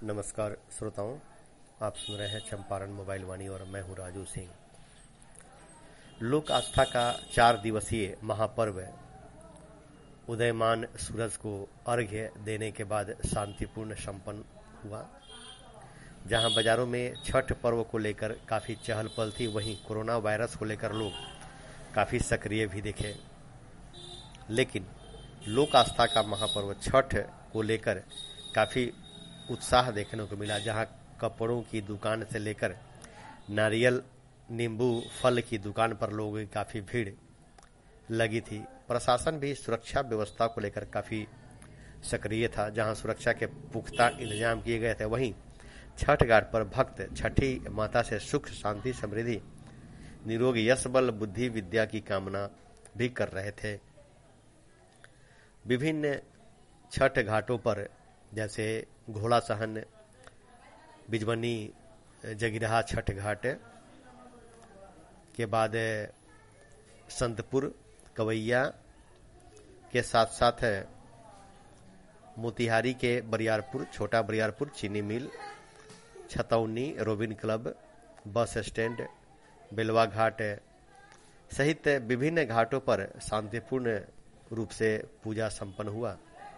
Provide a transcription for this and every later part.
नमस्कार श्रोताओं, आप सुन रहे हैं चंपारण मोबाइल वाणी और मैं हूं राजू सिंह। लोक आस्था का 4 दिवसीय महापर्व उदयमान सूरज को अर्घ्य देने के बाद शांतिपूर्ण संपन्न हुआ। जहां बाजारों में छठ पर्व को लेकर काफी चहल पहल थी, वहीं कोरोना वायरस को लेकर लोग काफी सक्रिय भी दिखे। लेकिन लोक आस्था का महापर्व छठ को लेकर काफी उत्साह देखने को मिला। जहां कपड़ों की दुकान से लेकर नारियल, नींबू, फल की दुकान पर लोगों की काफी भीड़ लगी थी। प्रशासन भी सुरक्षा व्यवस्था को लेकर काफी सक्रिय था, जहां सुरक्षा के पुख्ता इंतजाम किए गए थे। वहीं छठ घाट पर भक्त छठी माता से सुख, शांति, समृद्धि, निरोग यश, बल, बुद्धि, विद्या की कामना भी कर रहे थे। विभिन्न छठ घाटों पर जैसे घोड़ा सहन, बिजबनी, जगिरहा छठ घाट के बाद संतपुर, कवैया के साथ साथ मोतिहारी के बरियारपुर, छोटा बरियारपुर, चीनी mill, Chhatauni, Robin club, bus stand, Belwa Ghat सहित विभिन्न घाटों पर शांतिपूर्ण रूप से पूजा संपन्न हुआ।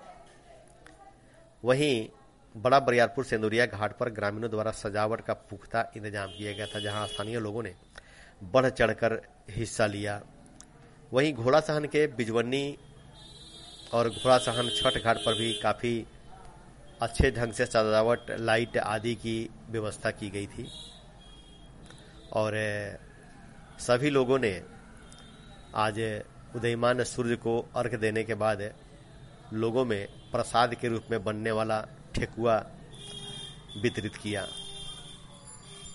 वहीं बड़ा बरियारपुर सेंदुरिया घाट पर ग्रामीणों द्वारा सजावट का पुख्ता इंतजाम किया गया था, जहां स्थानीय लोगों ने बढ़ चढ़कर हिस्सा लिया। वहीं घोड़ा सहन के बिजवन्नी और घोड़ा सहन छठ घाट पर भी काफी अच्छे ढंग से सजावट, लाइट आदि की व्यवस्था की गई थी और सभी लोगों ने आज उदयमान सूर्य को अर्घ्य देने के बाद लोगों में प्रसाद के रूप में बनने वाला ठेकुआ वितरित किया।